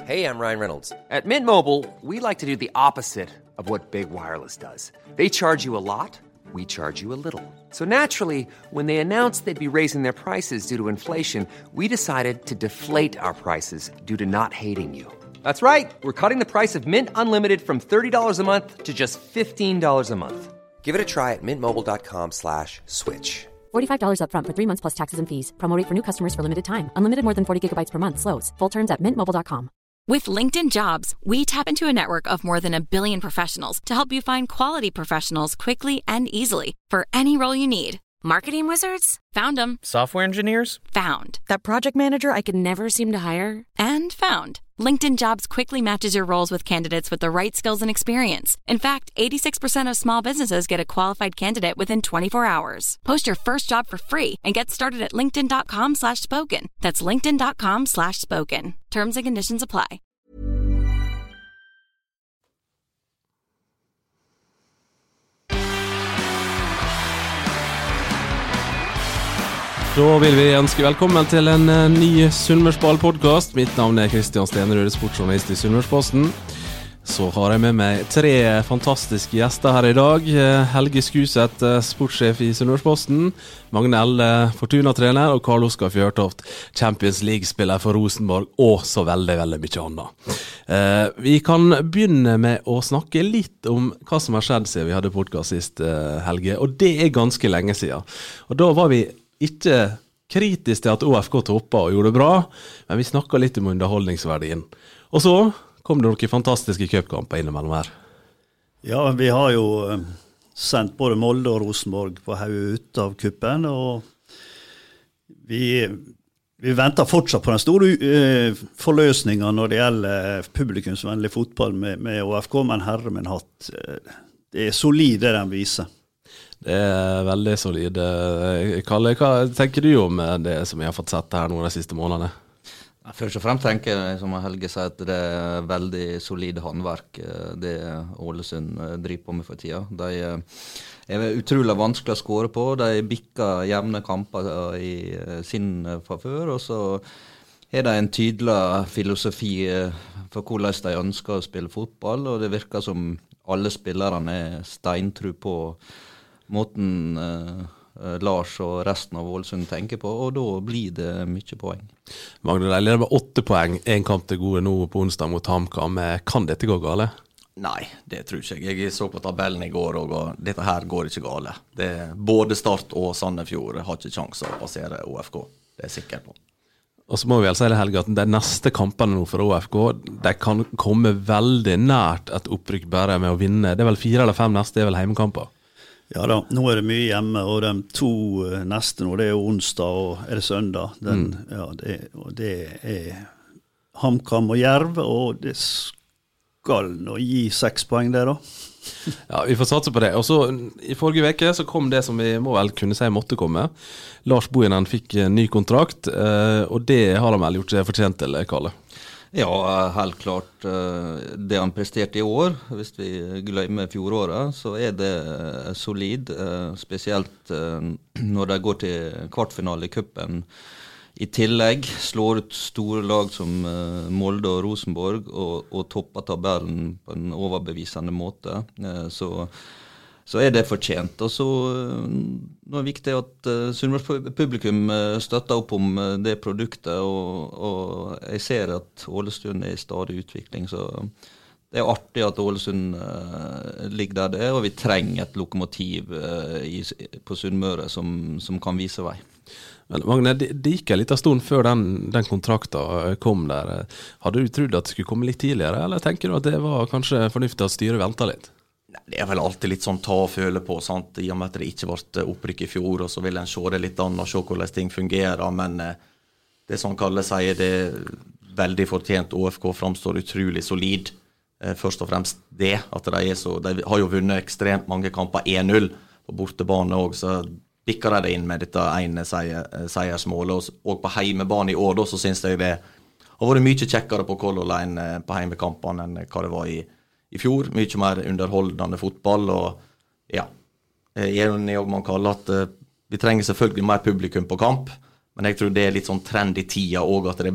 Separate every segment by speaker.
Speaker 1: Hey, I'm Ryan Reynolds. At Mint Mobile, we like to do the opposite of what Big Wireless does. They charge you a lot, we charge you a little. So naturally, when they announced they'd be raising their prices due to inflation, we decided to deflate our prices due to not hating you. That's right. We're cutting the price of Mint Unlimited from $30 a month to just $15 a month. Give it a try at mintmobile.com/switch.
Speaker 2: $45 up front for 3 months plus taxes and fees. Promo rate for new customers for limited time. Unlimited more than 40 gigabytes per month. Slows full terms at mintmobile.com.
Speaker 3: With LinkedIn Jobs, we tap into a network of more than 1 billion professionals to help you find quality professionals quickly and easily for any role you need. Marketing wizards? Found them.
Speaker 4: Software engineers?
Speaker 3: Found. That project manager I could never seem to hire? And found. LinkedIn Jobs quickly matches your roles with candidates with the right skills and experience. In fact, 86% of small businesses get a qualified candidate within 24 hours. Post your first job for free and get started at linkedin.com/spoken. That's linkedin.com/spoken. Terms and conditions apply.
Speaker 5: Da vil vi ønske velkommen til en ny Sunnmørsball-podcast. Mitt navn Kristian Stenerud, sportsjournalist i Sunnmørsposten. Så har jeg med meg 3 fantastiske gjester her i dag. Helge Skuset, sportssjef i Sunnmørsposten. Magne Elle, Fortuna-trener. Og Karl Oskar Fjørtoft, Champions League-spiller for Rosenborg. Og så veldig, veldig mye annet. Vi kan begynne med å snakke litt om hva som har skjedd siden vi hadde podcast sist, Helge. Og det ganske lenge siden. Og da var vi ikke kritisk til at ÅFK toppet og gjorde det bra, men vi snakket litt om underholdningsverdien. Og så kom det noen fantastiske køpkamper innimellom her.
Speaker 6: Ja, vi har jo sendt både Molde og Rosenborg på hodet ut av kuppen, og vi venter fortsatt på den store forløsningen når det gjelder publikumsvennlig fotball med ÅFK, men herre min hatt, det solid det den viser.
Speaker 5: Det veldig solid. Kalle, hva tenker du om det som jeg har fått sett her nå de siste månedene?
Speaker 7: Først og fremst tenker jeg, som Helge sier, at det veldig solid håndverk det Ålesund driver på med for tida. De utrolig vanskelig å skåre på. De bikker jevne kamper i sin favør, og så det en tydelig filosofi for hvordan de ønsker å spille fotball, og det virker som alle spillerne steintro på måten Lars og resten av Ålesund tenker på, og da blir det mye poeng.
Speaker 5: Magne, de leder med 8 poeng, en kamp til gode nå på onsdag mot HamKam. Kan dette gå gale?
Speaker 8: Nei, det tror ikke jeg. Jeg så på tabellen i går, og dette her går ikke gale. Både Start og Sandefjord har ikke sjanse å passere ÅFK, det sikker på.
Speaker 5: Og så må vi vel si det, Helge, at de neste kampene nå for ÅFK, de kan komme veldig nært et opprykk bare med å vinne. Det vel 4 eller 5 neste, det vel heimekamper.
Speaker 6: Ja da, nå det mye hjemme, og de 2 neste nå, det jo onsdag og det søndag. Ja, det HamKam og Jerv, og det skal nå gi 6 poeng det da.
Speaker 5: Ja, vi får satse på det. Og så i forrige veke så kom det som vi må vel kunne si måtte komme. Lars Bohinen fikk en ny kontrakt, og det har han vel gjort seg fortjent til, Kalle.
Speaker 7: Ja, helt klart. Det han presterte i år, hvis vi glemmer fjoråret, så det solid, spesielt når de går til kvartfinale i kuppen. I tillegg slår ut store lag som Molde og Rosenborg og topper tabellen på en overbevisende måte. Så det fortjent. Og så nå det viktig at Sunnmørs publikum støtter opp om det produktet, og jeg ser at Ålesund i stadig utvikling, så det artig at Ålesund ligger der det, og vi trenger et lokomotiv på Sunnmøre som kan vise vei.
Speaker 5: Men Magne, det gikk en liten stund før den kontrakten kom der. Hadde du trodd at det skulle komme litt tidligere, eller tenker du at det var kanskje fornuftig at styret ventet litt?
Speaker 8: Det vel alltid litt sånn ta og føle på, sant? I og med at det ikke ble opprykk i fjor, og så vil en se det litt an og se hvordan ting fungerer, men det som Kalle sier, det veldig fortjent. ÅFK framstår utrolig solid, først og fremst det, at de har jo vunnet ekstremt mange kamper 1-0 på bortebane også, så bikker de det inn med dette ene seiersmålet, og på heimebane i år da, så synes jeg det har vært mye kjekkere på Color Line på heimekampene enn hva det var i fjor, mye mer underholdende fotball, og ja, jeg enig om man kaller at vi trenger selvfølgelig mer publikum på kamp, men jeg tror det litt sånn trend i tida også, at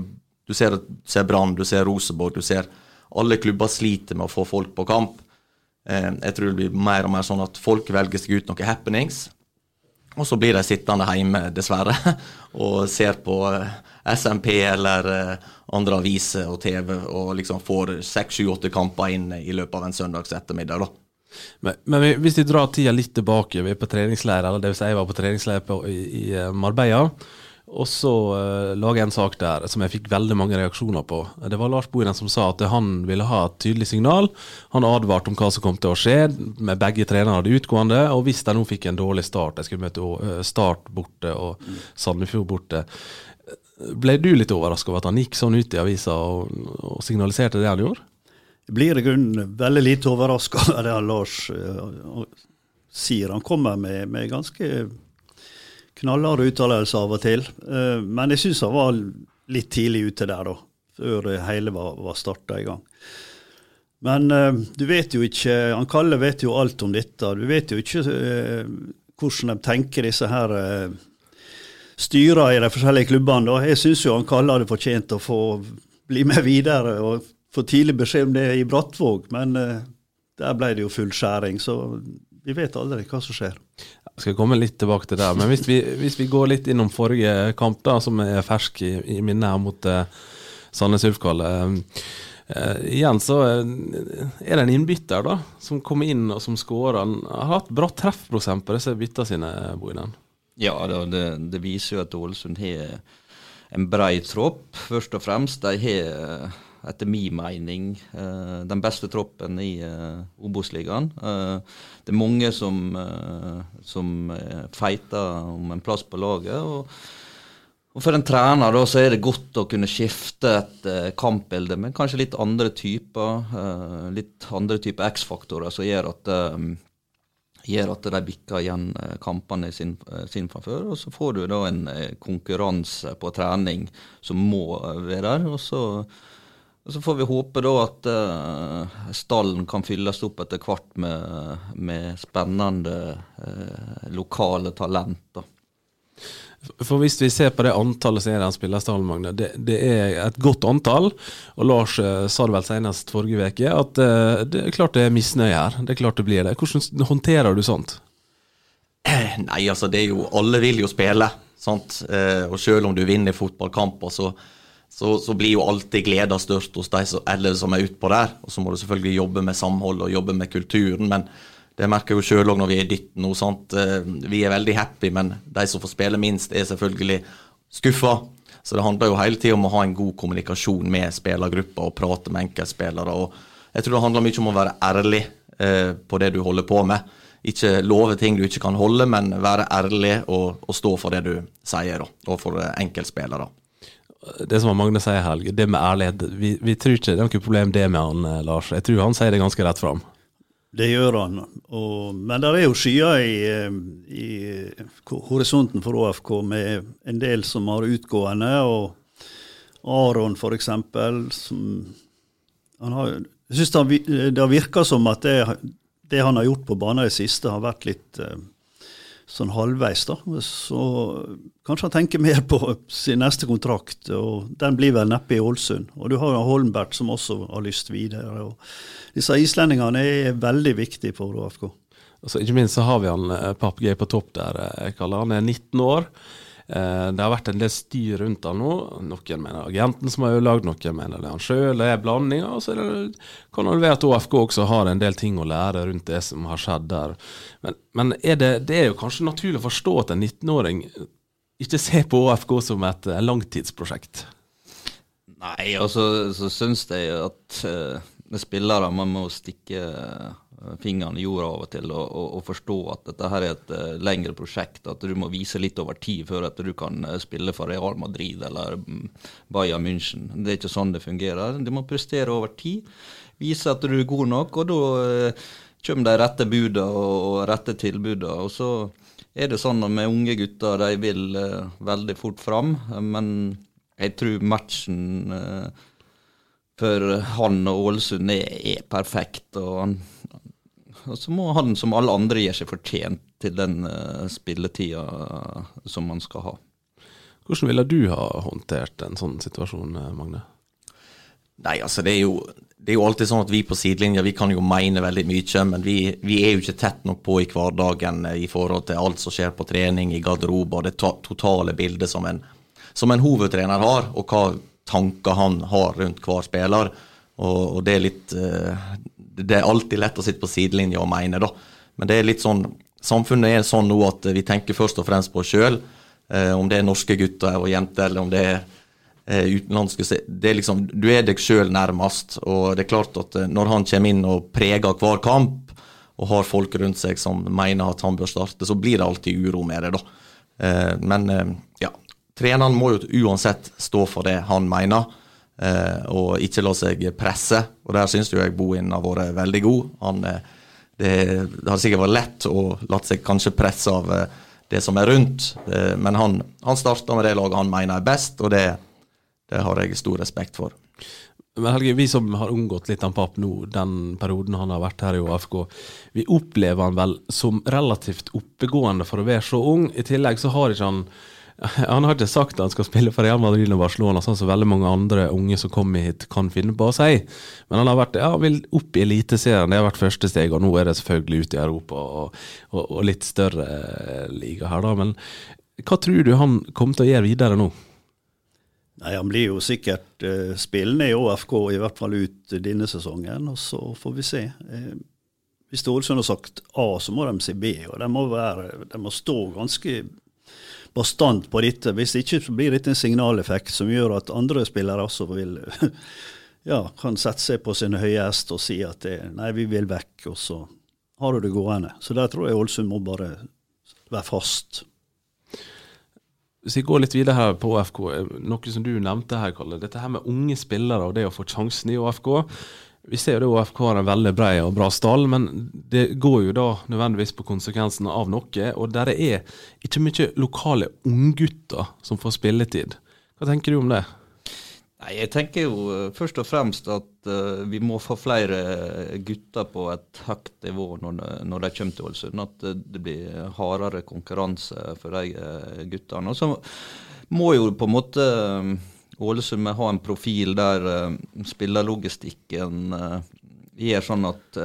Speaker 8: Du ser Brann, du ser Rosenborg, du ser alle klubber sliter med å få folk på kamp. Jeg tror det blir mer og mer sånn at folk velger seg ut noen happenings, og så blir de sittende hjemme, dessverre, og ser på SMP eller andre aviser og TV, og liksom får 6-7-8 kamper inn i løpet av en søndags ettermiddag da.
Speaker 5: Men hvis vi drar tida litt tilbake, vi på treningsleir, eller det vil si jeg var på treningsleir i Marbella, og så laget jeg en sak der som jeg fikk veldig mange reaksjoner på. Det var Lars Bohinen som sa at han ville ha et tydelig signal. Han advarte om hva som kom til å skje, med begge trenerne hadde utgående, og hvis de nå fikk en dårlig start, jeg skulle møte Start borte og Sandefjord borte. Ble du litt overrasket over at han gikk sånn ut i avisa og signaliserte det han gjorde?
Speaker 6: Jeg blir i grunnen veldig lite overrasket av det Lars sier. Han kommer med ganske knallharde uttalelser av og til. Men jeg synes han var litt tidlig ute der da, før det hele var startet i gang. Men du vet jo ikke, han Kalle vet jo alt om dette. Du vet jo ikke hvordan de tenker disse her styrer i de forskjellige klubbene da. Jeg synes jo han Kalle hadde fortjent å få bli med videre og få tidlig beskjed om det i Brattvåg, men der ble det jo full skjæring, så vi vet aldri hva som skjer.
Speaker 5: Jeg skal komme litt tilbake til det, men hvis vi går litt innom forrige kamp da, som fersk i minne her mot Sandnes Ulfkall, igjen så det en innbytter da, som kommer inn og som skårer. Han har hatt bra treffprosent på disse bytter sine, Bohinen.
Speaker 7: Ja, det viser jo at Ålesund har en bred tropp, først og fremst. De har, etter min mening, den beste troppen i Obos-ligaen. Det mange som feiter om en plass på laget, og for en trener da, så det godt å kunne skifte et kampbilde med kanskje litt andre typer X-faktorer som gjør at de bikker igjen kampene i sin forfør, og så får du da en konkurranse på trening som må være der, og så får vi håpe da at stallen kan fylles opp etter hvert med spennende lokale talenter.
Speaker 5: For hvis vi ser på det antallet som den spillerstallen, Magne, det et godt antall, og Lars sa det vel senest forrige veke, at det klart det misnøye her, det klart det blir det. Hvordan håndterer du sånt?
Speaker 8: Nei, altså det jo, alle vil jo spille, sant? Og selv om du vinner fotballkamper, så blir jo alltid gleden størst hos de som utpå der, og så må du selvfølgelig jobbe med samhold og jobbe med kulturen, men det merker jo selv også når vi i dytten nå, sant? Vi veldig happy, men de som får spille minst selvfølgelig skuffet. Så det handler jo hele tiden om å ha en god kommunikasjon med spillergrupper og prate med enkeltspillere. Og jeg tror det handler mye om å være ærlig på det du holder på med. Ikke love ting du ikke kan holde, men være ærlig og stå for det du sier, og for enkeltspillere.
Speaker 5: Det som Magne sier, Helge, det med ærlighet, vi tror ikke det noe problem det med han, Lars. Jeg tror han sier det ganske rett frem.
Speaker 6: Det gjør han, men der jo skyer i horisonten for ÅFK med en del som har utgående, og Aron for eksempel, jeg synes det har virket som at det han har gjort på banen i det siste har vært litt sånn halvveis da, så kanskje han tenker mer på sin neste kontrakt, og den blir vel neppe i Ålesund, og du har Holmbert som også har lyst videre, og disse islendingene veldig viktige for ÅFK.
Speaker 5: Altså, ikke minst så har vi han Papp G på topp der, jeg kaller han 19 år. Det har vært en del styr rundt han nå. Noen mener agenten som har ødelagt, noen mener det han selv, det blanding, og så kan det være at ÅFK også har en del ting å lære rundt det som har skjedd der. Men det jo kanskje naturlig å forstå at en 19-åring ikke ser på ÅFK som et langtidsprosjekt?
Speaker 7: Nei, altså så synes jeg at spillere man må stikke fingeren i jorda av og til og forstå at dette her et lengre prosjekt, at du må vise litt over tid før at du kan spille for Real Madrid eller Bayern München. Det ikke sånn det fungerer. Du må prestere over tid, vise at du god nok, og da kommer de rette budene og rette tilbudene, og så det sånn at med unge gutter, de vil veldig fort fram, men jeg tror matchen for han og Ålesund perfekt, og så må han som alle andre gjøre seg fortjent til den spilletida som man skal ha.
Speaker 5: Hvordan ville du ha håndtert en sånn situasjon, Magne?
Speaker 8: Nei, altså det er jo alltid sånn at vi på sidelinja, vi kan jo mene veldig mye, men vi er jo ikke tett nok på i hverdagen I forhold til alt som skjer på trening, I garderobe, og det totale bildet som en hovedtrener har, og hva tanker han har rundt hver spiller. Og det litt, det alltid lett å sitte på sidelinja og mene da. Men det litt sånn, samfunnet sånn nå at vi tenker først og fremst på oss selv, om det norske gutter og jenter, eller om det utenlandske, det liksom, du deg selv nærmest, og det klart at når han kommer inn og preger hver kamp, og har folk rundt seg som mener at han bør starte, så blir det alltid uro med det da. Men ja, treneren må jo uansett stå for det han mener, og ikke la seg presse, og der synes jeg Bohin har vært veldig god. Det har sikkert vært lett å la seg kanskje presse av det som rundt, men han startet med det laget han mener best, og det har jeg stor respekt for.
Speaker 5: Men Helge, vi som har unngått litt av papp nå, den perioden han har vært her I ÅFK, vi opplever han vel som relativt oppegående for å være så ung. I tillegg så har ikke han har ikke sagt at han skal spille for Real Madrid og Barcelona, sånn som veldig mange andre unge som kommer hit kan finne på å si. Men han har vært, vil opp I eliteserien, det har vært første steg, og nå det selvfølgelig ute I Europa og litt større liga her da. Men hva tror du han kommer til å gjøre videre nå?
Speaker 6: Nei, han blir jo sikkert spillende I ÅFK, I hvert fall ut denne sesongen, og så får vi se. Hvis Ålesund har sagt A, så må de si B, og de må stå ganske bastant på dette. Hvis ikke så blir det en signaleffekt som gjør at andre spillere også kan sette seg på sin høye hest og si at nei, vi vil vekk, og så har du det gående. Så der tror jeg Ålesund må bare være fast.
Speaker 5: Hvis vi går litt videre her på ÅFK, noe som du nevnte her, Kalle, dette her med unge spillere og det å få sjansen I ÅFK. Vi ser jo det ÅFK har en veldig bred og bra stall, men det går jo da nødvendigvis på konsekvensene av noe, og der ikke mye lokale unggutter som får spilletid. Hva tenker du om det?
Speaker 7: Nei, jeg tenker jo først og fremst at vi må få flere gutter på et høyt nivå når de kommer til Ålesund, at det blir hardere konkurranse for de gutterne. Og så må jo på en måte Ålesund ha en profil der spillerlogistikken gjør sånn at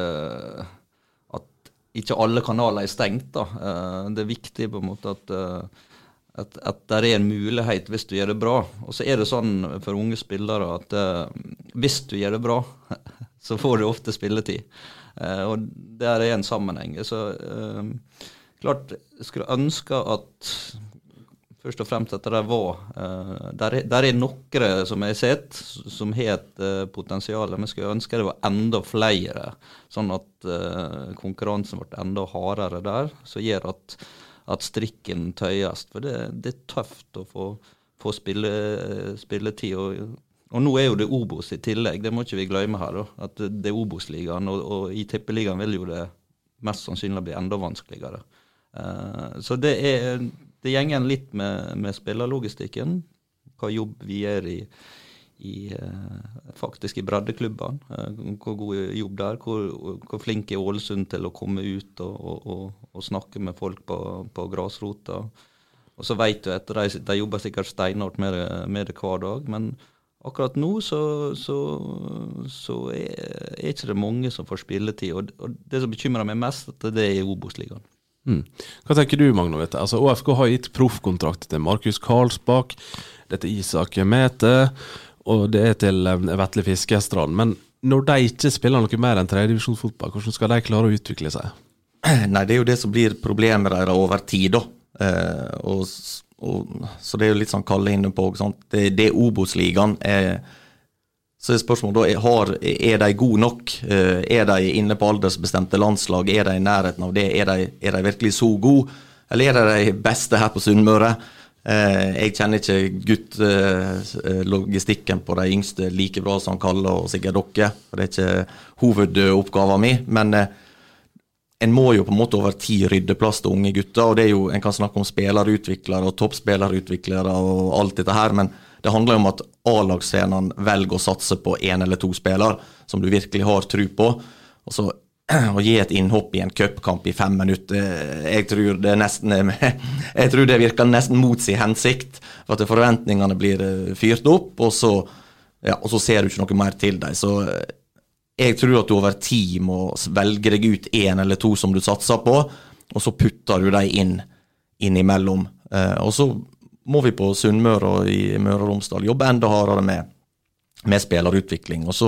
Speaker 7: ikke alle kanaler stengt da. Det viktig på en måte at det en mulighet hvis du gjør det bra. Og så det sånn for unge spillere at hvis du gjør det bra, så får du ofte spilletid. Og det en sammenheng. Så klart, jeg skulle ønske at først og fremst at det var der noen som jeg har sett som har et potensial, men jeg skulle ønske det var enda flere, sånn at konkurransen ble enda hardere der, så gjør at strikken tøyes, for det tøft å få spilletid, og nå jo det Obos I tillegg, det må ikke vi glemme her, da, at det Obos-ligaen, og I tippeligaen vil jo det mest sannsynlig bli enda vanskeligere. Så det gjenger litt med spillerlogistikken, hva jobb vi gjør faktisk I breddeklubben, hvor god jobb der, hvor flink Ålesund til å komme ut og snakke med folk på grasrota. Og så vet du at de jobber sikkert steinhardt med det hver dag, men akkurat nå så ikke det mange som får spilletid, og det som bekymrer meg mest, at det Obos-ligaen.
Speaker 5: Hva tenker du, Magne? Altså, ÅFK har gitt proffkontrakt til Markus Karlsbakk, dette Isak Mete, og det til Vetle Fiskestrand. Men når de ikke spiller noe mer enn tredjedivisjonsfotball, hvordan skal de klare å utvikle seg?
Speaker 8: Nei, det jo det som blir problemet der over tid da. Så det jo litt sånn Kalle inne på, sant? Det Obos-ligaen så spørsmålet da, de gode nok? De inne på aldersbestemte landslag? De I nærheten av det? De virkelig så gode? Eller de beste her på Sunnmøre? Jeg kjenner ikke logistikken på de yngste like bra som Kalle og sikkert dere, for det ikke hovedoppgaven min, men en må jo på en måte over tid rydde plass til unge gutter, og det jo, en kan snakke om spillerutviklere og toppspillerutviklere og alt dette her, men det handler om at A-lagsscenen velger å satse på en eller to spillere som du virkelig har tro på, og så å gi et innhopp i en cupkamp i 5 minutter, jeg tror det virker nesten mot sin hensikt, for at forventningene blir fyrt opp, og så ser du ikke noe mer til deg. Så jeg tror at du over tid må velge deg ut 1 eller 2 som du satser på, og så putter du deg inn imellom. Og så må vi på Sunnmøre og i Møre og Romsdal jobbe enda hardere med spillerutvikling. Og så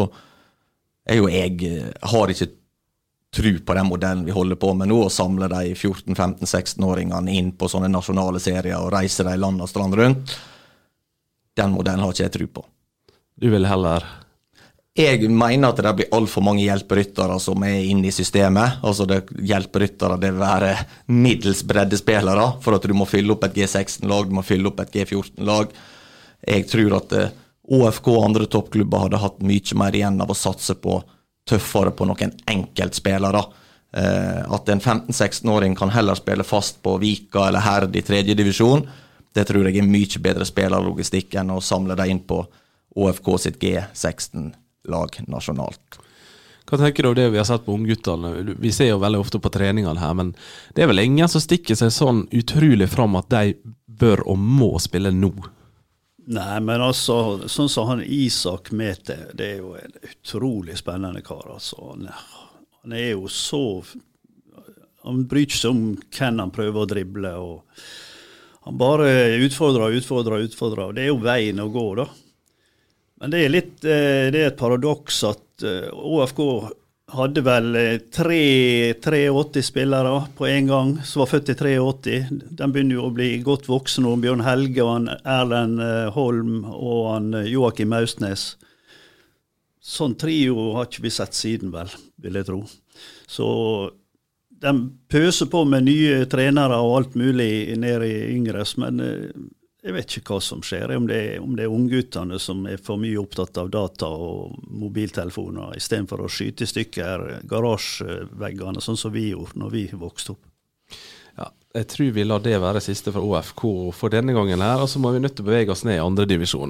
Speaker 8: har ikke tro på den modellen vi holder på med nå, og samle de 14, 15, 16-åringene inn på sånne nasjonale serier og reise de land og strand rundt. Den modellen har ikke jeg tro på.
Speaker 5: Du vil heller?
Speaker 8: Jeg mener at det blir alt for mange hjelperyttere som inne i systemet. Altså hjelperyttere, det vil være middels bredde spillere, for at du må fylle opp et G16-lag, du må fylle opp et G14-lag. Jeg tror at ÅFK og andre toppklubber hadde hatt mye mer igjen av å satse på tøffere på noen enkeltspillere. At en 15-16-åring kan heller spille fast på Vika eller Herd i 3. divisjon, det tror jeg mye bedre spillerlogistikk enn å samle deg inn på ÅFK sitt G16-lag nasjonalt.
Speaker 5: Hva tenker du om det vi har sett på ungguttene? Vi ser jo veldig ofte på treningene her, men det vel ingen som stikker seg sånn utrolig fram at de bør og må spille nå?
Speaker 6: Nei, men altså, sånn som han Isak Mete, det jo en utrolig spennende kar, altså. Han jo så, han bryr ikke seg om hvem han prøver å drible, og han bare utfordrer, og det jo veien å gå da. Men det det et paradoks at ÅFK hadde vel 83 spillere på en gang, som var født i 83. De begynner jo å bli godt voksne, og Bjørn Helge og han Erlend Holm og han Joakim Mausnes. Sånn trio har ikke vi sett siden vel, vil jeg tro. Så de pøser på med nye trenere og alt mulig nede i yngres, men jeg vet ikke hva som skjer, om det ungguttene som for mye opptatt av data og mobiltelefoner, i stedet for å skyte i stykker garasjeveggene, sånn som vi gjorde når vi vokste opp.
Speaker 5: Ja, jeg tror vi lar det være siste for ÅFK for denne gangen her, og så må vi nødt til å bevege oss ned i 2. divisjon.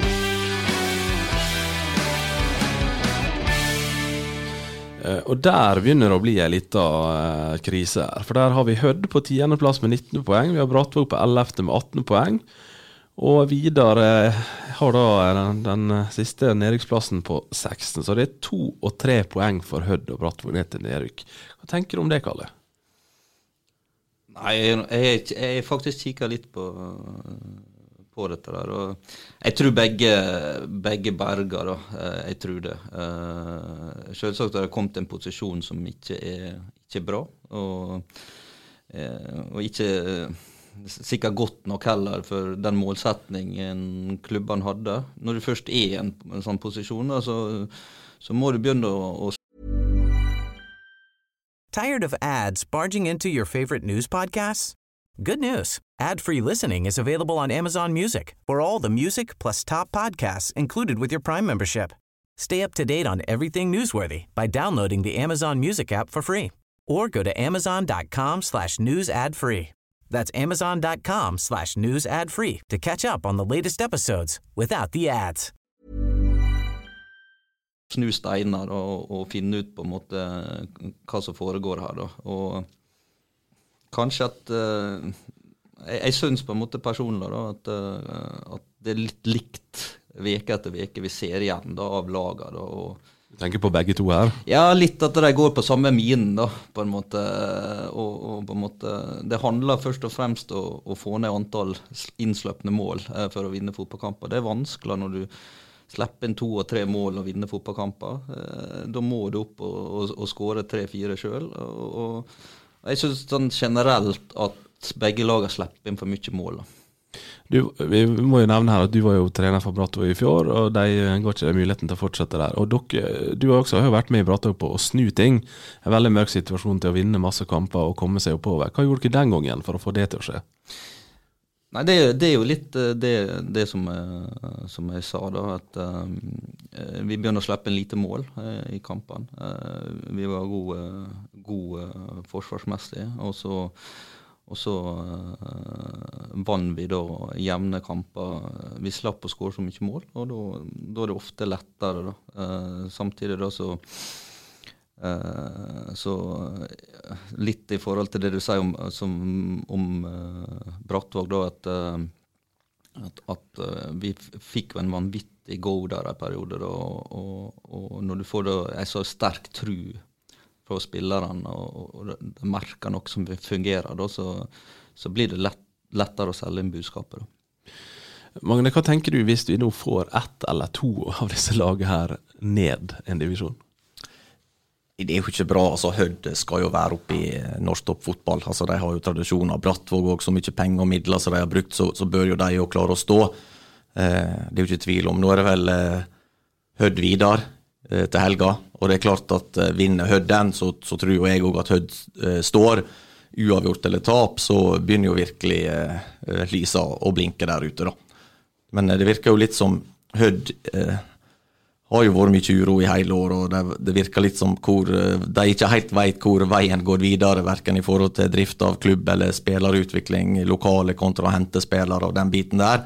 Speaker 5: Og der begynner det å bli en liten krise her, for der har vi Hødd på 10. plass med 19 poeng, vi har Brattvåg på 11. med 18 poeng, og videre har da den siste nedrykksplassen på 16, så det 2 og 3 poeng for Hødd og Brattvåg ned til nedrykk. Hva tenker du om det, Kalle?
Speaker 7: Nei, jeg faktisk kikker litt på dette der, og jeg tror begge berger da, jeg tror det. Selvsagt har det kommet en posisjon som ikke er bra, og ikke sikkert godt nok heller for den målsetningen klubben hadde. Når du først i en sånn posisjon, så må du begynne å
Speaker 4: Tired of ads barging into your favorite news podcasts? Good news. Ad-free listening is available on Amazon Music for all the music plus top podcasts included with your Prime membership. Stay up to date on everything newsworthy by downloading the Amazon Music app for free or go to amazon.com/news ad free. That's amazon.com/news ad free to catch up on the latest episodes without the ads.
Speaker 7: Snu steiner og finne ut på en måte hva som foregår her da. Og kanskje at jeg synes på en måte personlig da, at det litt likt veke etter veke vi ser igjen da, av lager da, og
Speaker 5: du tenker på begge to her?
Speaker 7: Ja, litt at de går på samme minen da, på en måte, og på en måte, det handler først og fremst å få ned antall innsløpne mål for å vinne fotballkamper. Det vanskelig når du slipper inn 2 og 3 mål og vinner fotballkamper. Da må du opp og skåre 3-4 selv, og jeg synes sånn generelt at begge lager slipper inn for mye mål da.
Speaker 5: Vi må jo nevne her at du var jo trener for Brattvåg i fjor, og de går ikke muligheten til å fortsette der. Og du har også vært med i Brattvåg på å snu ting. En veldig mørk situasjon til å vinne masse kamper og komme seg oppover. Hva gjorde dere den gangen for å få det til å skje?
Speaker 7: Nei, det jo litt det som jeg sa da, at vi begynner å slippe en lite mål i kampen. Vi var gode forsvarsmessig, og så vann vi da jevne kamper. Vi slapp å skåre så mye mål, og da det ofte lettere da. Samtidig da så Så litt I forhold til det du sier om Brattvåg da, at vi fikk en vanvittig go der en periode da, og når du får da en så sterk tru fra spillerne og de merker noe som fungerer da, så blir det lettere å selge inn budskapet da.
Speaker 5: Magne, hva tenker du hvis vi nå får 1 eller 2 av disse lagene her ned en divisjon?
Speaker 8: Det jo ikke bra, altså Hødd skal jo være oppe I norsk toppfotball, altså de har jo tradisjoner, Brattvåg også, så mye penger og midler som de har brukt, så bør jo de jo klare å stå. Det jo ikke tvil om. Nå det vel Hødd videre til helga, og det klart at vinner Hødd den, så tror jo jeg også at Hødd står, uavgjort eller tap, så begynner jo virkelig lysa å blinke der ute da. Men det virker jo litt som Hødd har jo vært mye uro I hele år, og det virker litt som hvor de ikke helt vet hvor veien går videre, hverken I forhold til drift av klubb eller spillerutvikling, lokale kontra å hente spillere og den biten der.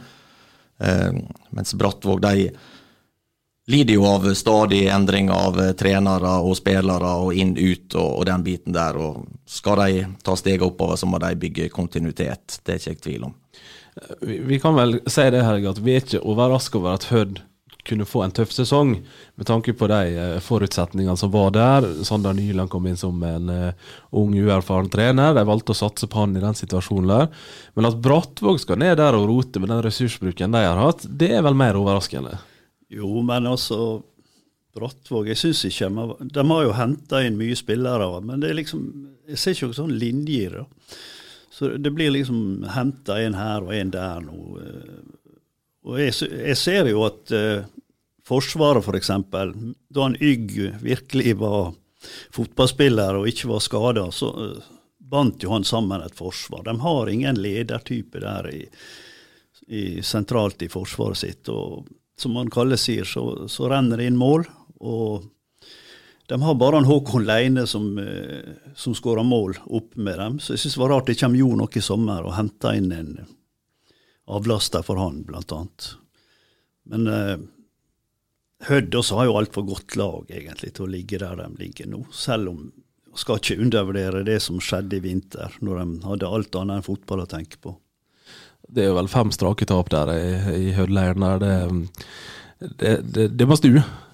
Speaker 8: Mens Brattvåg, de lider jo av stadig endringer av trenere og spillere og inn, ut og den biten der, og skal de ta steget oppover, så må de bygge kontinuitet, det ikke jeg tvil om.
Speaker 5: Vi kan vel si det her, at vi ikke overrasket over at Hødd kunne få en tøff sesong, med tanke på de forutsetningene som var der. Sander Nyland kom inn som en ung, uerfaren trener. De valgte å satse på han I den situasjonen der. Men at Brattvåg skal ned der og rote med den ressursbruken de har hatt, det vel mer overraskende.
Speaker 6: Jo, men altså, Brattvåg, jeg synes ikke, de har jo hentet inn mye spillere, men det liksom, jeg ser ikke noen sånn linjer da. Så det blir liksom hentet en her og en der nå. Og jeg ser jo at Forsvaret for eksempel, da han Ygg virkelig var fotballspiller og ikke var skadet, så bandt jo han sammen et forsvar. De har ingen ledertype der I sentralt I forsvaret sitt, og som man kaller sier, så renner det inn mål, og de har bare en Håkon Leine som skårer mål opp med dem, så jeg synes det var rart det kommer jo noe I sommer og hentet inn en avlaster for han, blant annet. Men Hødd også har jo alt for godt lag, egentlig, til å ligge der de ligger nå, selv om skal ikke undervurdere det som skjedde I vinter, når de hadde alt annet enn fotball å tenke på.
Speaker 5: Det jo vel 5 strake tap der I Hødd-leiren der. Det må stu.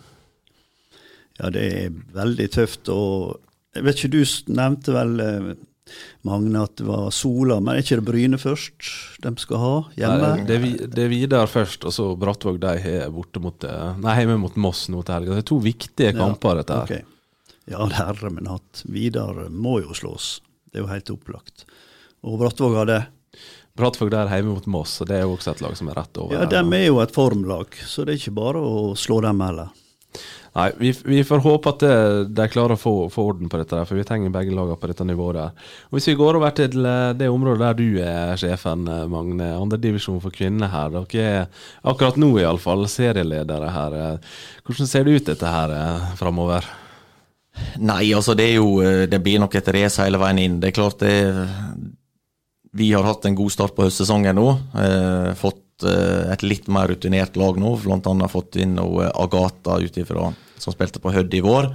Speaker 6: Ja, det veldig tøft, og jeg vet ikke, du nevnte vel Magne at det var Sola, men ikke det Bryne først de skal ha hjemme?
Speaker 5: Nei, det videre først, og så Brattvåg de hjemme mot Moss nå til helga. Det 2 viktige kamper dette her.
Speaker 6: Okay. Ja, herre min hatt. Videre må jo slås. Det jo helt opplagt. Og Brattvåg har det?
Speaker 5: Brattvåg der hjemme mot Moss, og det jo også et lag som rett over.
Speaker 6: Ja, de jo et formlag, så det ikke bare å slå dem heller.
Speaker 5: Nei, vi får håpe at de klarer å få orden på dette der, for vi trenger begge lager på dette nivået der. Og hvis vi går over til det området der du sjefen, Magne, andre divisjon for kvinner her, dere akkurat nå I alle fall serieledere her. Hvordan ser det ut dette her fremover?
Speaker 8: Nei, altså det blir nok et race hele veien inn. Det klart vi har hatt en god start på høstsesongen nå, fått et litt mer rutinert lag nå, blant annet fått inn Agatha utifra som spilte på Hødd I vår,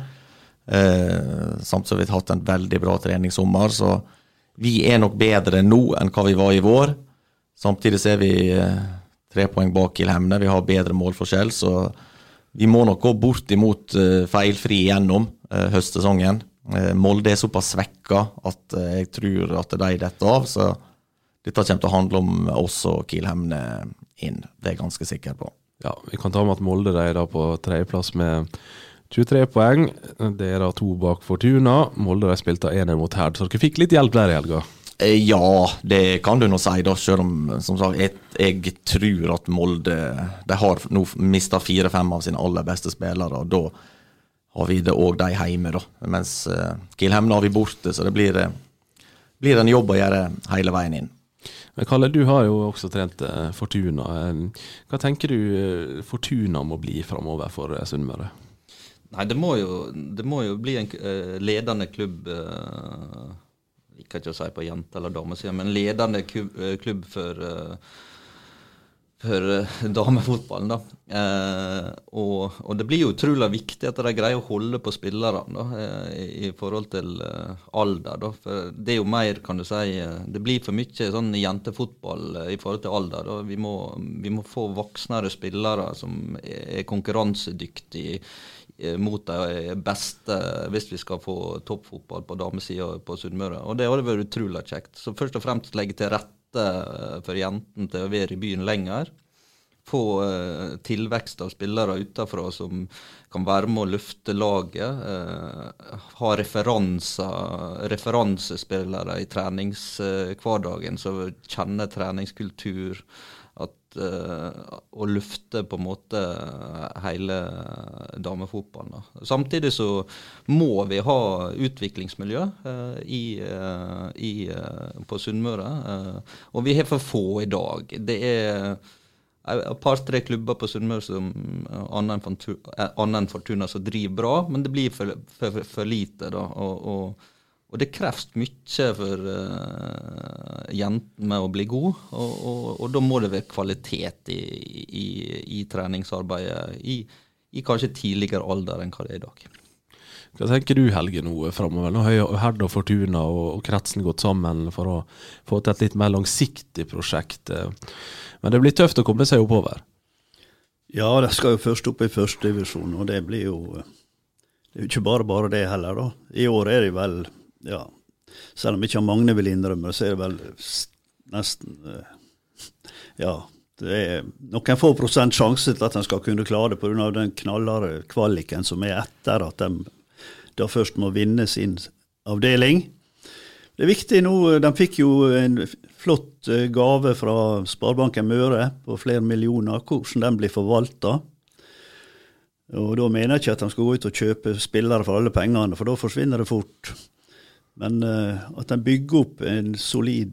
Speaker 8: samt så har vi hatt en veldig bra treningssommer, så vi nok bedre nå enn hva vi var I vår. Samtidig ser vi 3 poeng bak Kilhemne, vi har bedre målforskjell, så vi må nok gå bort imot feilfri gjennom høstsesongen. Molde såpass svekket at jeg tror at de dette av, så dette kommer til å handle om oss og Kilhemne inn, det jeg ganske sikker på.
Speaker 5: Ja, vi kan ta med at Molde da på 3. plass med 23 poeng. Det da 2 bak Fortuna. Molde de spilte 1 mot Herd, så dere fikk litt hjelp der I helga.
Speaker 8: Ja, det kan du nå si da, selv om som sagt, jeg tror at Molde de har nå mistet 4-5 av sine aller beste spillere, og da har vi det også de hjemme da. Mens Kilhemne har vi borte, så det blir en jobb å gjøre hele veien inn.
Speaker 5: Men Kalle, du har jo også trent Fortuna. Hva tenker du Fortuna må bli fremover for Sunnmøre?
Speaker 7: Nei, det må jo bli en ledende klubb, ikke å si på jente- eller damesiden, men ledende klubb damefotballen da. Og det blir jo utrolig viktig at de greier å holde på spillere da, i forhold til alder da. For det er jo mer, kan du si, det blir for mye sånn jentefotball i forhold til alder da. Vi må få voksnere spillere som er konkurransedyktige mot de beste hvis vi skal få toppfotball på damesiden på Sunnmøre. Og det har vært utrolig kjekt. Så først og fremst legge til rette for jenten til å være i byen lenger. Få tilvekst av spillere utenfra som kan være med å løfte laget. Ha referansespillere i treningshverdagen som kjenner treningskultur. Å løfte på en måte hele damefotballen da. Samtidig så må vi ha utviklingsmiljø på Sunnmøre, og vi har for få i dag. Det er et par-tre klubber på Sunnmøre som annen Fortuna som driver bra, men det blir for lite da, og det kreves mye for jentene med å bli god, og da må det være kvalitet i treningsarbeidet i kanskje tidligere alder enn hva det er i dag.
Speaker 5: Hva tenker du, Helge, nå fremover? Nå har Herd og Fortuna og kretsen gått sammen for å få til et litt mer langsiktig prosjekt. Men det blir tøft å komme seg oppover.
Speaker 6: Ja, det skal jo først opp i første divisjon, og det blir jo det er jo ikke bare det heller da. I år er det vel ja, selv om ikke Magne vil innrømme, så er det vel nesten, ja, det er noen få prosent sjanse til at de skal kunne klare det på grunn av den knallere kvaliken som er etter at de da først må vinne sin avdeling. Det er viktig nå, de fikk jo en flott gave fra Sparebanken Møre på flere millioner, hvordan den blir forvaltet. Og da mener jeg ikke at de skal gå ut og kjøpe spillere for alle pengene, for da forsvinner det fort. Men at de bygger opp en solid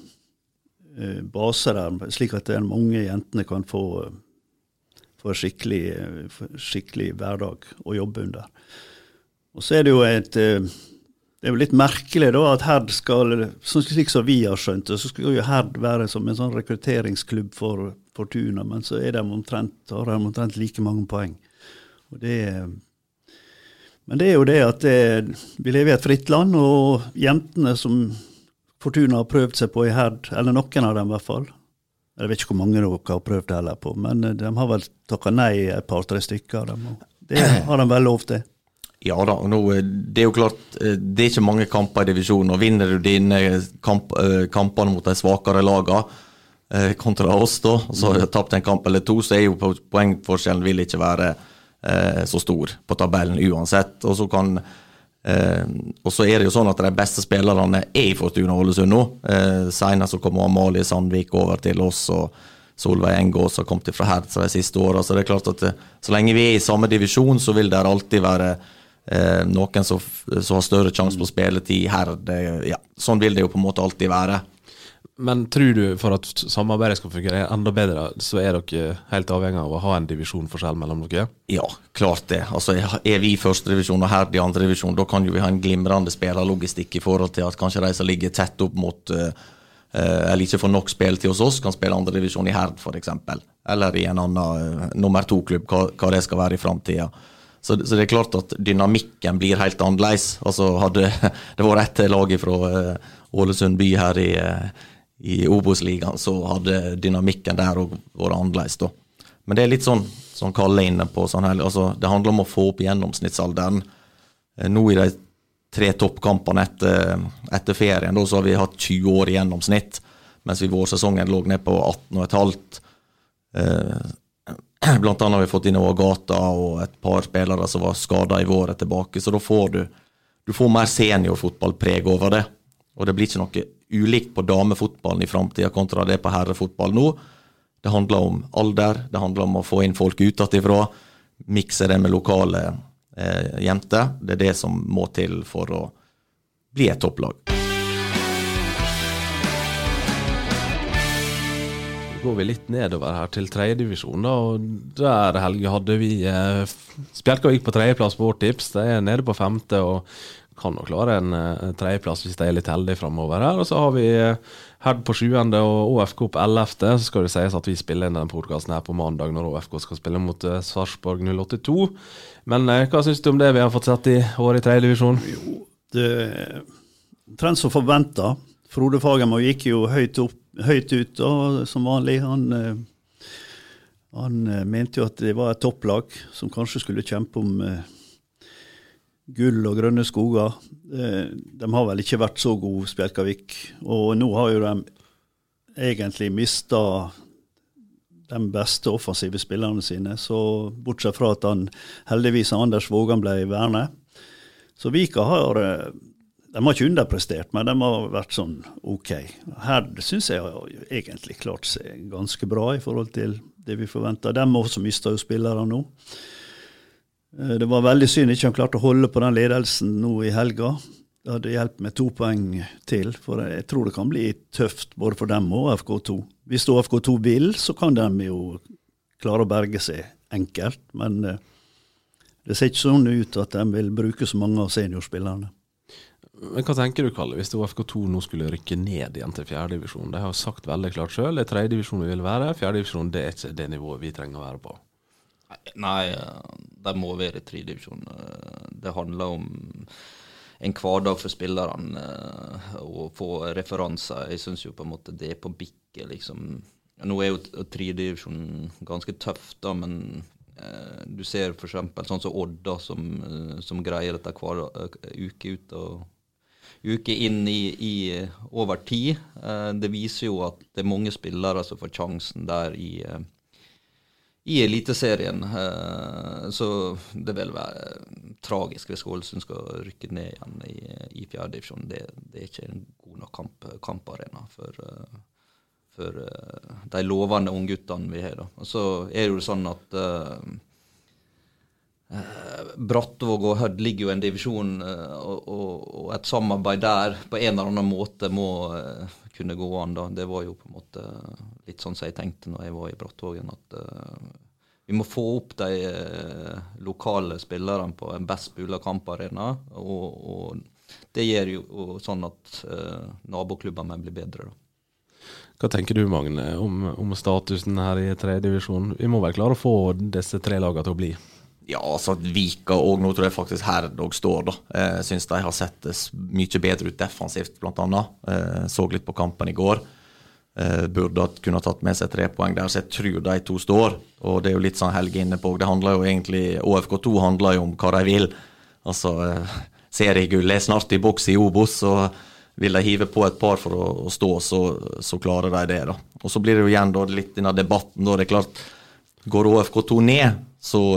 Speaker 6: base der, slik at de unge jentene kan få en skikkelig hverdag å jobbe under. Og så er det jo det er jo litt merkelig da, at Herd skal, slik som vi har skjønt det, så skal jo Herd være som en sånn rekrutteringsklubb for Fortuna, men så har de omtrent like mange poeng. Og men det er jo det at vi lever i et fritt land, og jentene som Fortuna har prøvd seg på i Herd, eller noen av dem i hvert fall, jeg vet ikke hvor mange dere har prøvd det heller på, men de har vel takket nei et par-tre stykker av dem, og det har de vel lov til.
Speaker 8: Ja da, og nå, det er jo klart, det er ikke mange kamper i divisjonen, og vinner du dine kampene mot de svakere lagene kontra oss da, så har jeg tapt en kamp eller to, så er jo poengforskjellen vil ikke være så stor på tabellen uansett, og så er det jo sånn at de beste spillerne er i Fortuna Ålesund nå. Senere så kommer Amalie Sandvik over til oss, og Solveig Engås har kommet fra Herd de siste årene, så det er klart at så lenge vi er i samme divisjon, så vil det alltid være noen som har større chans på spilletid i Herd. Ja, sånn vil det jo på en måte alltid være.
Speaker 5: Men tror du for at samarbeidet skal fungere enda bedre, så er dere helt avhengig av å ha en divisjonforskjell mellom dere?
Speaker 8: Ja, klart det. Altså, er vi i første divisjon og Herd i andre divisjon, da kan jo vi ha en glimrende spillerlogistikk i forhold til at kanskje de som ligger tett opp mot, eller ikke får nok spill til hos oss, kan spille andre divisjon i Herd for eksempel, eller i en annen nummer 2-klubb, hva det skal være i fremtiden. Så det er klart at dynamikken blir helt annerledes. Altså, hadde det vært et lag fra Ålesund by her i Obos-ligaen, så hadde dynamikken der og vært annerledes da. Men det er litt sånn Kalle er inne på, altså, det handler om å få opp gjennomsnittsalderen. Nå i de 3 toppkampene etter ferien, da, så har vi hatt 20 år i gjennomsnitt, mens vi vårsesongen lå ned på 18,5. Blant annet har vi fått inn Ågata og et par spillere som var skadet i våret tilbake, så da får du får mer seniorfotballpreg over det, og det blir ikke noe ulikt på damefotballen i fremtiden kontra det på herrefotball nå. Det handler om alder, det handler om å få inn folk utenfra, mikse det med lokale jenter. Det er det som må til for å bli et topplag.
Speaker 5: Går vi litt nedover her til 3. divisjon da, og der, Helge, hadde vi Spjelkavik på 3. plass på vårt tips, det er nede på 5. og kan nok klare en tredjeplass hvis de litt heldige fremover her. Og så har vi Herd på 7. og ÅFK på 11. Så skal det sies at vi spiller inn den podcasten her på mandag når ÅFK skal spille mot Sarpsborg 082. Men hva synes du om det vi har fått sett i år i 3. divisjon?
Speaker 6: Jo, det trend som forventet. Frode Fagermo gikk jo høyt ut og, som vanlig. Han mente jo at det var et topplag som kanskje skulle kjempe om gull og grønne skoger. De har vel ikke vært så gode, Spjelkavik. Og nå har jo de egentlig mistet de beste offensive spillerne sine. Så bortsett fra at heldigvis Anders Vågan ble vernet. Så Vika de har ikke underprestert, men de har vært sånn ok. Her synes jeg har egentlig klart seg ganske bra i forhold til det vi forventet. De også mistet jo spillere nå. Det var veldig synd ikke han klarte å holde på den ledelsen nå i helga. Det hadde hjulpet med 2 poeng til, for jeg tror det kan bli tøft både for dem og FK2. Hvis FK2 vil, så kan de jo klare å berge seg enkelt, men det ser ikke sånn ut at de vil bruke så mange av seniorspillerne.
Speaker 5: Men hva tenker du, Kalle, hvis ÅFK2 nå skulle rykke ned igjen til 4. divisjon? De har jo sagt veldig klart selv, det 3. divisjon vi vil være, 4. divisjon det ikke det nivået vi trenger å være på.
Speaker 7: Nei, de må være i 3. divisjon. Det handler om en hverdag for spillerne å få referanser. Jeg synes jo på en måte det på bikket, liksom. Nå jo 3. divisjon ganske tøft da, men du ser for eksempel sånn som Odda som greier dette hver uke ut og uke inn i over tid. Det viser jo at det mange spillere som får sjansen der i Eliteserien. Så det vil være tragisk hvis Ålesund skal rykke ned igjen i 4. divisjon. Det ikke en god nok kamparena for de lovende ungguttene vi har. Og så det jo sånn at Brattvåg og Hødd ligger jo en divisjon, og et samarbeid der på en eller annen måte må kunne gå an. Da. Det var jo på en måte litt sånn som jeg tenkte når jeg var i Brattvågen, at vi må få opp de lokale spillerne på en best mulig kamparena, og det gjør jo sånn at naboklubbene blir bedre. Da.
Speaker 5: Hva tenker du, Magne, om statusen her i 3. divisjon? Vi må vel klare å få disse 3 lagene til å bli?
Speaker 8: Ja, altså Vika og nå tror jeg faktisk Herd også står da. Jeg synes de har sett mye bedre ut defensivt blant annet. Så litt på kampen i går. Burde kunne tatt med seg 3 poeng der, så jeg tror de 2 står. Og det jo litt sånn Helge inne på. Det handler jo egentlig, ÅFK2 handler jo om hva de vil. Altså, seriegull snart i boks i Obos, så vil de hive på et par for å stå, så klarer de det da. Og så blir det jo igjen da, litt denne debatten, da det klart, går ÅFK2 ned, så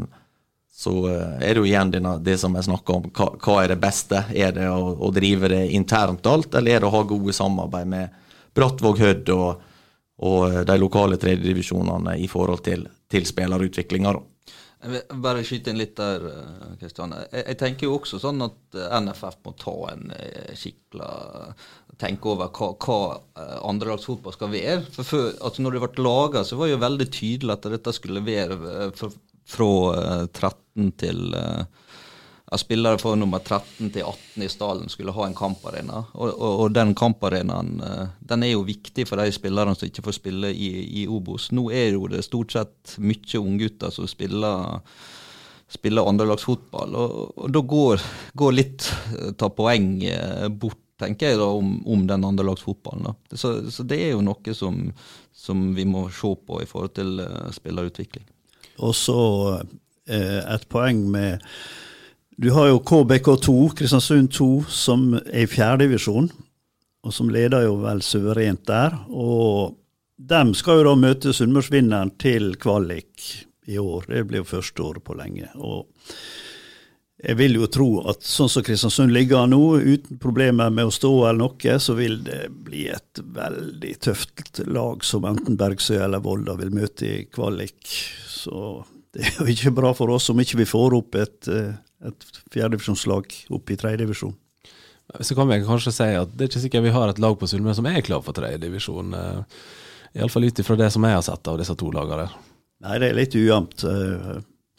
Speaker 8: det jo igjen det som jeg snakker om. Hva det beste? Det å drive det internt alt, eller det å ha gode samarbeid med Brattvåg, Hødd og de lokale 3. divisjonene i forhold til spillerutviklinger?
Speaker 7: Jeg vil bare skyte inn litt der, Kristian. Jeg tenker jo også sånn at NFF må ta en skikkelig tenke over hva andrelagsfotball skal være. For altså når det ble laget, så var det jo veldig tydelig at dette skulle være fra 13 til spillere fra nummer 13 til 18 i stallen skulle ha en kamparena. Og den kamparenaen, den jo viktig for de spillerne som ikke får spille i Obos. Nå jo det stort sett mye unggutter som spiller andrelagsfotball, og da går litt ta poeng bort, tenker jeg da, om den andrelagsfotballen. Da. Så det jo noe som vi må se på i forhold til spillerutvikling. Og så et poeng med du har jo KBK2, Kristiansund 2, som i 4. divisjon, og som leder jo vel suverent der, og dem skal jo da møte Sunnmørsvinneren til kvalik i år. Det blir jo første året på lenge, og jeg vil jo tro at sånn som Kristiansund ligger nå, uten problemer med å stå eller noe, så vil det bli et veldig tøft lag som enten Bergsøy eller Volda vil møte i kvalik. Så det jo ikke bra for oss om ikke vi får opp et 4. divisjonslag opp i 3. divisjon.
Speaker 5: Så kan vi kanskje si at det ikke sikkert vi har et lag på Sunnmøre som klar for 3. divisjon, i alle fall ut ifra det som jeg har sett av disse 2 lagene.
Speaker 6: Nei, det litt ujevnt.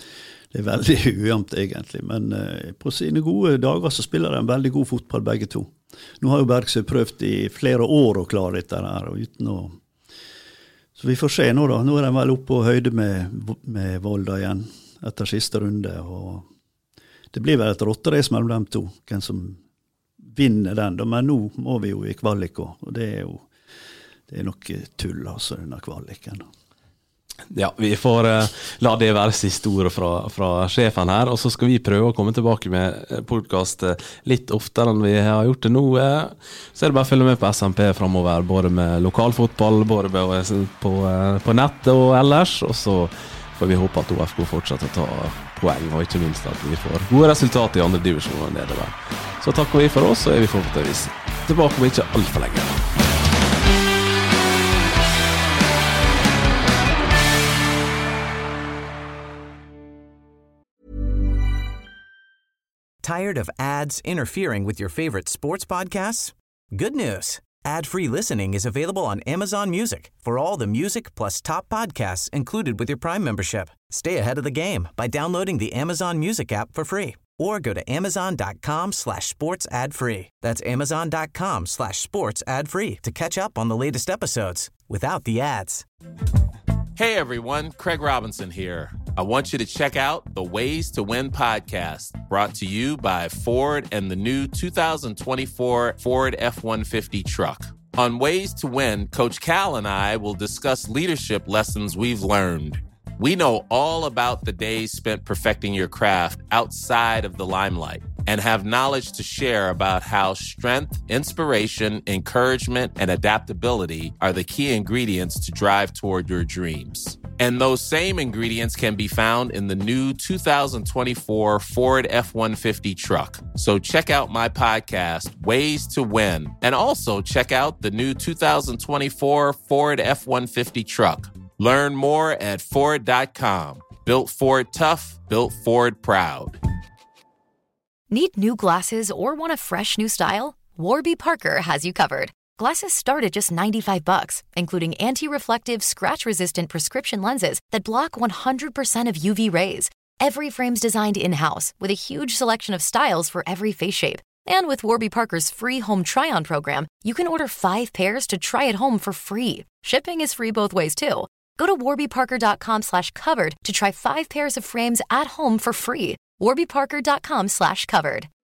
Speaker 6: det er veldig ujevnt egentlig, men på sine gode dager så spiller de en veldig god fotball begge to. Nå har jo Bergsøy prøvd i flere år å klare dette her, og uten å... Så vi får se nå da. Nå er de vel oppe på høyde med Volda igjen, etter siste runde, og det blir vel et rotterace mellom dem to, hvem som vinner den da, men nå må vi jo i kvalik også, og det er nok tull altså, denne kvaliken da.
Speaker 5: Ja, vi får la det være siste ordet fra sjefen her, og så skal vi prøve å komme tilbake med podcast litt oftere enn vi har gjort det nå. Så er det bare å følge med på SMP fremover, både med lokalfotball, både på nettet og ellers, og så får vi håpe at OFK fortsetter å ta poeng, og ikke minst at vi får gode resultater i andre divisjoner nedover. Så takker vi for oss, og er vi forhåpentligvis tilbake om ikke alt for lenge.
Speaker 4: Tired of ads interfering with your favorite sports podcasts? Good news. Ad-free listening is available on Amazon Music for all the music plus top podcasts included with your Prime membership. Stay ahead of the game by downloading the Amazon Music app for free or go to amazon.com/sports ad free. That's amazon.com/sports ad free to catch up on the latest episodes without the ads.
Speaker 9: Hey everyone, Craig Robinson here. I want you to check out the Ways to Win podcast, brought to you by Ford and the new 2024 Ford F-150 truck. On Ways to Win, Coach Cal and I will discuss leadership lessons we've learned. We know all about the days spent perfecting your craft outside of the limelight and have knowledge to share about how strength, inspiration, encouragement, and adaptability are the key ingredients to drive toward your dreams. And those same ingredients can be found in the new 2024 Ford F-150 truck. So check out my podcast, Ways to Win, and also check out the new 2024 Ford F-150 truck. Learn more at Ford.com. Built Ford tough, built Ford proud.
Speaker 10: Need new glasses or want a fresh new style? Warby Parker has you covered. Glasses start at just $95, including anti-reflective, scratch-resistant prescription lenses that block 100% of UV rays. Every frame's designed in-house with a huge selection of styles for every face shape. And with Warby Parker's free home try-on program, you can order 5 pairs to try at home for free. Shipping is free both ways, too. Go to warbyparker.com/covered to try 5 pairs of frames at home for free. warbyparker.com/covered.